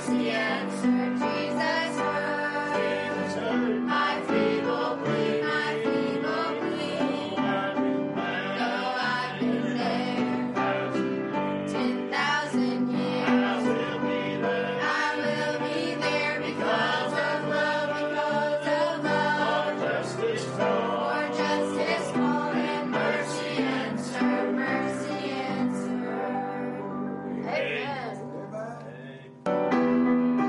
mercy answered. Jesus heard my feeble plea, my feeble plea. Though I've been there 10,000 years, I will be there because of love, because of love. For justice called and mercy answered, mercy answered. Amen.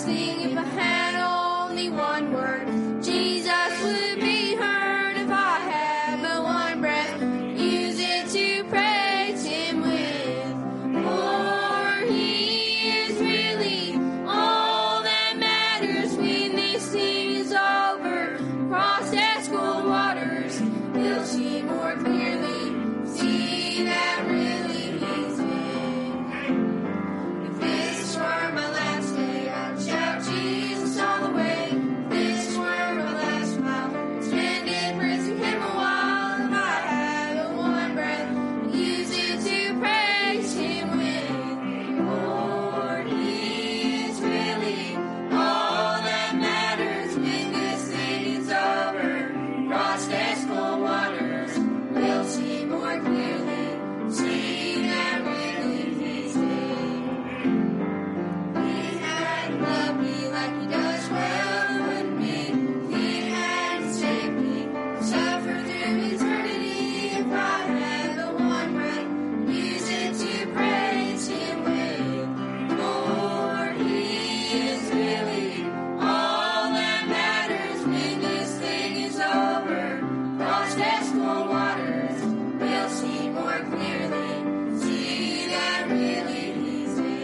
sing if I had only one word. Jesus would be heard if I had but one breath. Use it to praise him with. For he is really all that matters when this thing is over. Crossed at school waters, we'll see more clearly. See that really he's in. If this were my last day, I'd shout Jesus all the way. If this were my last mile, I'd spend it praising him a while. If I had but one breath, use it to praise him with. Lord, he is really all that matters when this thing is over. Crossed at school waters, we'll see more clearly. See that really he's in. He hadn't loved me like he does, well, it wouldn't be. He hadn't saved me, suffer through eternity. If I had but one breath, use it to praise him with. Lord, he is really all that matters when this thing is over. Crossed at school waters, we'll see more clearly. See that really he's in.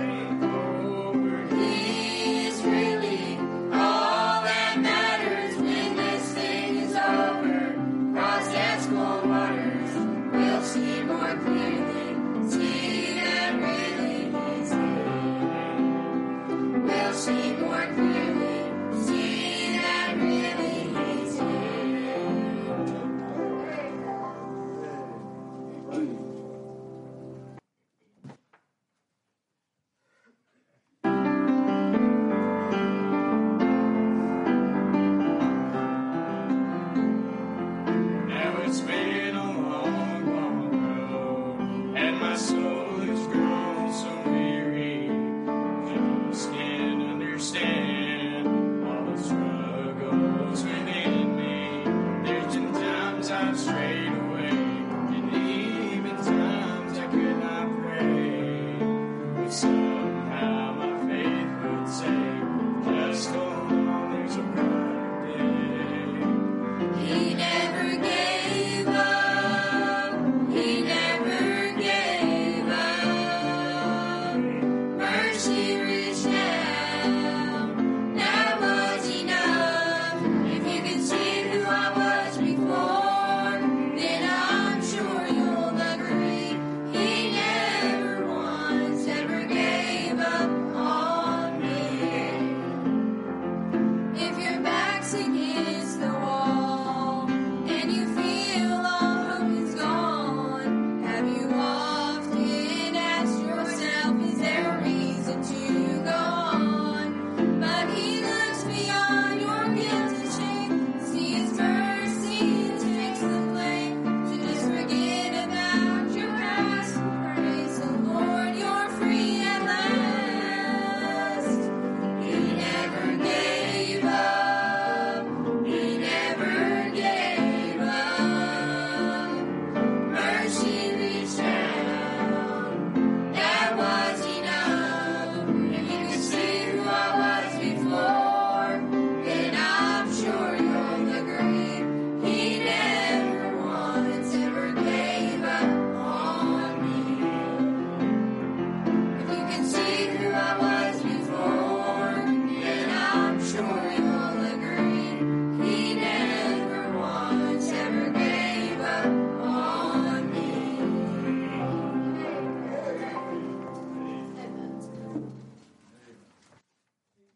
He is really all that matters when this thing is over. Crossed at school waters, we'll see more clearly. See that really he's in. We'll see more clearly. See that really he's in. Now it's been a long, long road, and my soul has grown so weary. Just can't understand all the struggles within me. There's been times I've strayed away, and even times I could not pray. But somehow my faith would say,